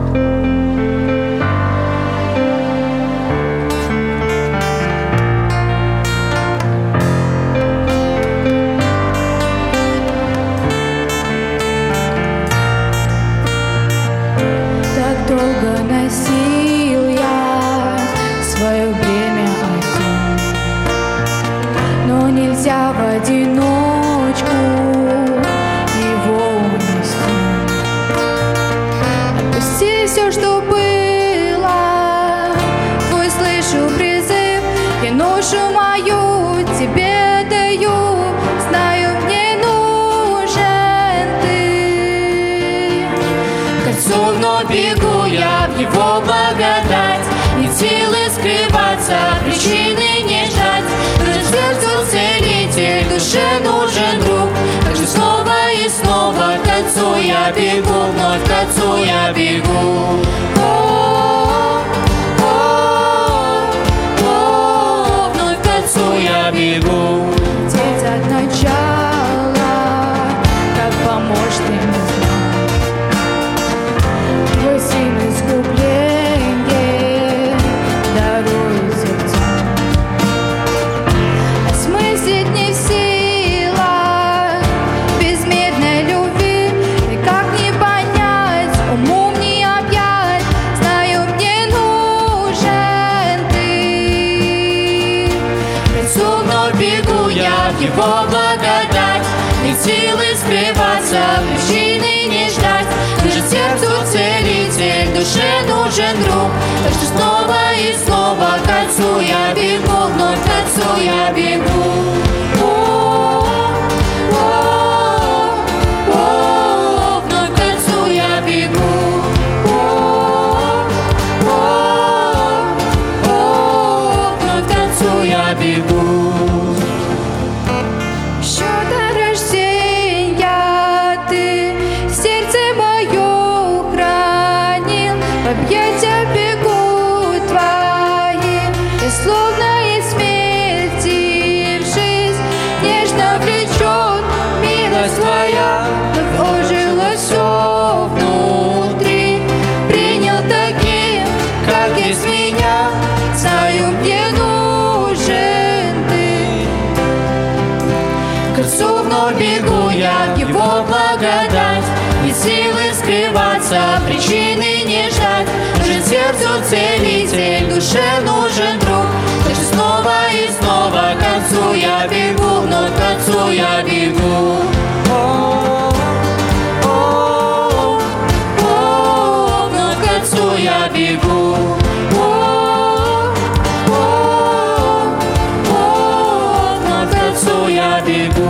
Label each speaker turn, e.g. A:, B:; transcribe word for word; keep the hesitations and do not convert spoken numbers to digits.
A: Долго носил я свое бремя один, но нельзя в одиночку его унести. Отпусти все, что было, твой слышу призыв, я ношу мою тебе даю, знаю, мне нужен ты. Кольцо вновь бегу я в его благодать, нет силы скрываться, причины не ждать. Нужен сердцу целитель, душе нужен друг. Так же снова и снова к Отцу я бегу, вновь к Отцу я бегу. О, о, о, вновь к Отцу я бегу. Деть от начала, как помочь ты мне знал. Твой сын искупление дарует сердцам. Осмыслить не в силах безмерной любви, никак не понять, умом не объять. Знаю, мне нужен ты. К Отцу вновь бегу я в его благодать, нет силы скрываться, причины не ждать. Нужен сердцу целитель, душе нужен друг. Так что снова и снова к Отцу я бегу, вновь к Отцу я бегу. О, о, о, вновь к Отцу я бегу. О, о, о, вновь к Отцу я бегу. Еще до рождения ты сердце мое хранил, в объятия бегу твои, и словно из смерти в жизнь нежно влечет милость твоя. Вновь ожило все внутри, принял таким, как есть меня. Знаю, мне нужен ты. К Отцу вновь бегу я в его благодать, нет силы скрываться, причины не ждать. Нужен сердцу целитель, душе нужен друг. Так же снова и снова к Отцу я бегу, вновь к Отцу я бегу. О, о, о, вновь к Отцу я бегу. О, о, о, вновь к Отцу я бегу.